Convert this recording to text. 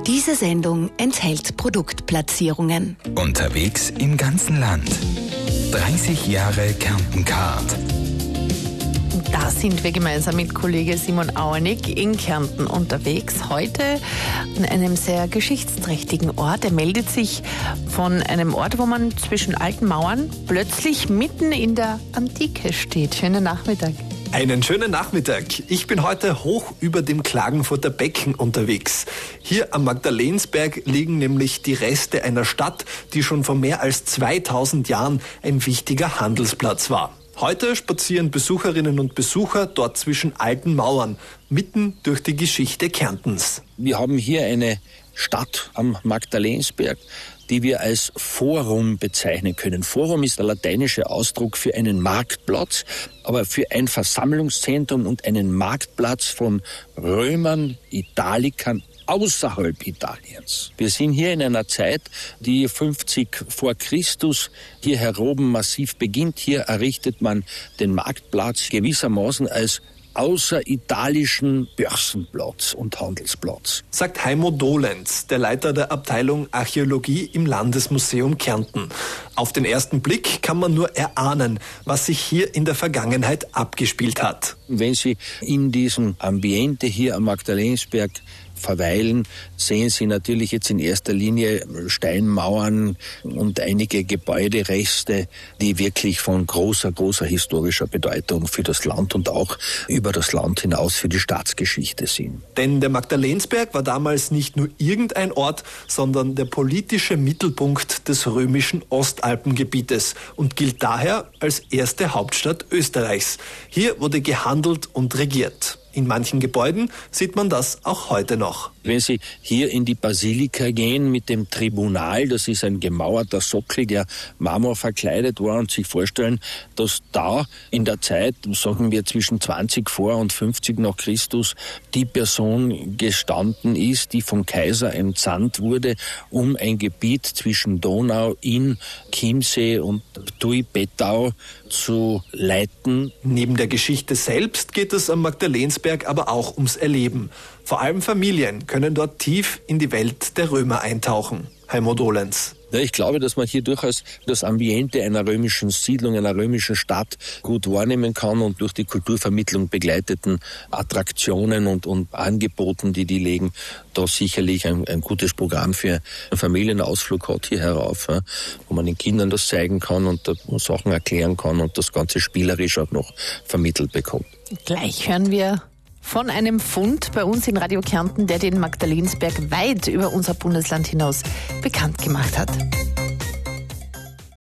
Diese Sendung enthält Produktplatzierungen. Unterwegs im ganzen Land. 30 Jahre Kärnten-Card. Da sind wir gemeinsam mit Kollege Simon Auenig in Kärnten unterwegs. Heute an einem sehr geschichtsträchtigen Ort. Er meldet sich von einem Ort, wo man zwischen alten Mauern plötzlich mitten in der Antike steht. Schönen Nachmittag. Einen schönen Nachmittag. Ich bin heute hoch über dem Klagenfurter Becken unterwegs. Hier am Magdalensberg liegen nämlich die Reste einer Stadt, die schon vor mehr als 2000 Jahren ein wichtiger Handelsplatz war. Heute spazieren Besucherinnen und Besucher dort zwischen alten Mauern, mitten durch die Geschichte Kärntens. Wir haben hier eine Stadt am Magdalensberg, die wir als Forum bezeichnen können. Forum ist der lateinische Ausdruck für einen Marktplatz, aber für ein Versammlungszentrum und einen Marktplatz von Römern, Italikern, außerhalb Italiens. Wir sind hier in einer Zeit, die 50 vor Christus hier heroben massiv beginnt. Hier errichtet man den Marktplatz gewissermaßen als außeritalischen Börsenplatz und Handelsplatz. Sagt Heimo Dolenz, der Leiter der Abteilung Archäologie im Landesmuseum Kärnten. Auf den ersten Blick kann man nur erahnen, was sich hier in der Vergangenheit abgespielt hat. Wenn Sie in diesem Ambiente hier am Magdalensberg verweilen, sehen Sie natürlich jetzt in erster Linie Steinmauern und einige Gebäudereste, die wirklich von großer historischer Bedeutung für das Land und auch über das Land hinaus für die Staatsgeschichte sind. Denn der Magdalensberg war damals nicht nur irgendein Ort, sondern der politische Mittelpunkt des römischen Ostalpengebietes und gilt daher als erste Hauptstadt Österreichs. Hier wurde gehandelt und regiert. In manchen Gebäuden sieht man das auch heute noch. Wenn Sie hier in die Basilika gehen mit dem Tribunal, das ist ein gemauerter Sockel, der Marmor verkleidet war, und sich vorstellen, dass da in der Zeit, sagen wir zwischen 20 vor und 50 nach Christus, die Person gestanden ist, die vom Kaiser entsandt wurde, um ein Gebiet zwischen Donau, Inn, Chiemsee und Tui-Bettau zu leiten. Neben der Geschichte selbst geht es am Magdalensberg aber auch ums Erleben. Vor allem Familien können dort tief in die Welt der Römer eintauchen. Heimo Dolenz. Ja, ich glaube, dass man hier durchaus das Ambiente einer römischen Siedlung, einer römischen Stadt gut wahrnehmen kann und durch die Kulturvermittlung begleiteten Attraktionen und Angeboten, die legen, da sicherlich ein gutes Programm für einen Familienausflug hat hier herauf, wo man den Kindern das zeigen kann und Sachen erklären kann und das Ganze spielerisch auch noch vermittelt bekommt. Gleich hören wir von einem Fund bei uns in Radio Kärnten, der den Magdalensberg weit über unser Bundesland hinaus bekannt gemacht hat.